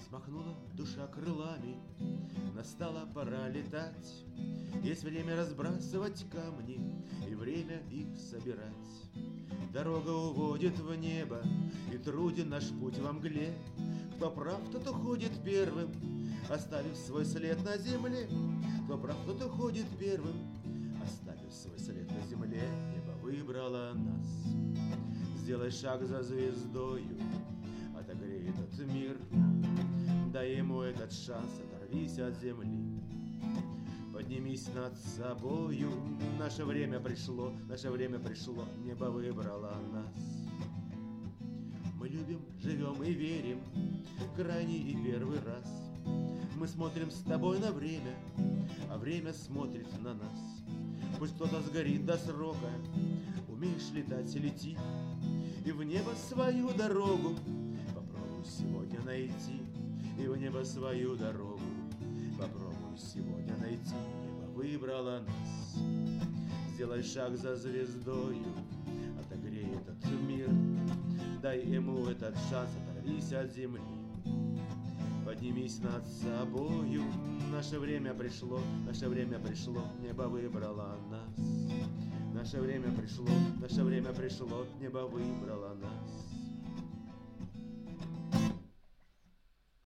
Взмахнула душа крылами, настала пора летать. Есть время разбрасывать камни и время их собирать. Дорога уводит в небо, и труден наш путь во мгле. Кто прав, тот уходит первым, оставив свой след на земле. Кто прав, тот уходит первым, оставив свой след на земле. Небо выбрало нас. Сделай шаг за звездою, отогрей этот мир. Дай ему этот шанс, оторвись от земли. Поднимись над собою. Наше время пришло, небо выбрало нас. Мы любим, живем и верим, крайний и первый раз. Мы смотрим с тобой на время, а время смотрит на нас. Пусть кто-то сгорит до срока, умеешь летать, лети. И в небо свою дорогу попробуй сегодня найти. И в небо свою дорогу попробуй сегодня найти. Небо выбрало нас. Сделай шаг за звездою, отогрей этот мир. Дай ему этот шанс, оторвись от земли. Поднимись над собою. Наше время пришло, небо выбрало нас. Наше время пришло, небо выбрало нас.